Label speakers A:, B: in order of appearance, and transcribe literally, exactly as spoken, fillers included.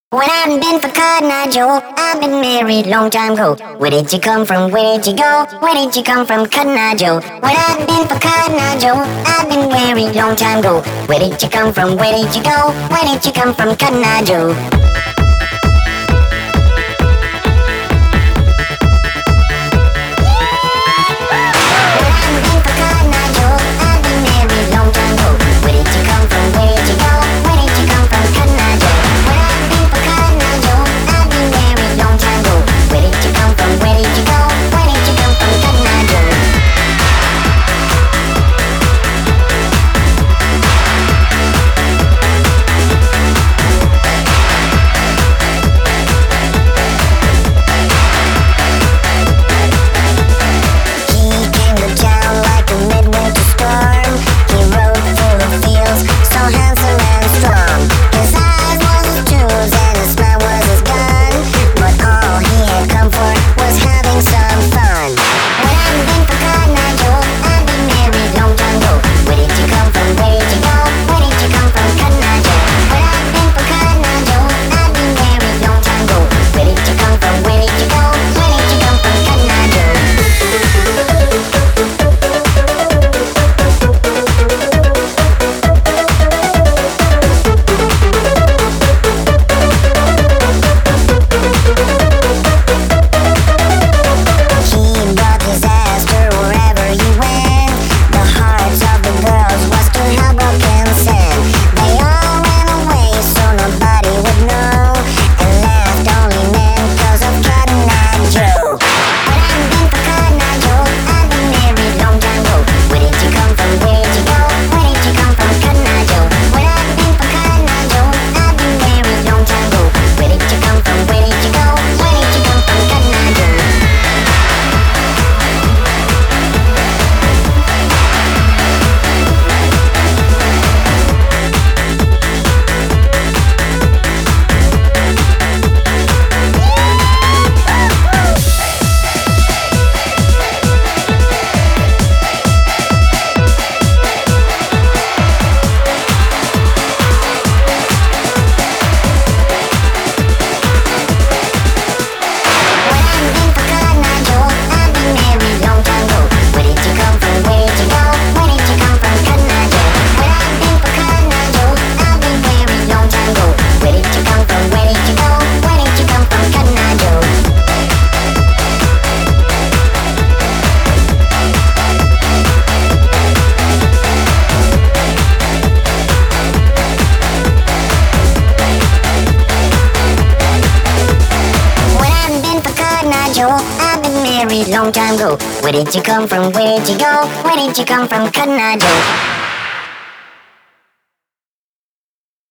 A: When I've been for Cotton Eye Joe, I've been married long time ago. Where did you come from? Where did you go? Where did you come from, Cotton Eye Joe? When I've been for Cotton Eye Joe, I've been married long time ago. Where did you come from? Where did you go? Where did you come from, Cotton Eye Joe? I've been married long time ago. Where did you come from? Where did you go? Where did you come from, Cotton Eye Joe?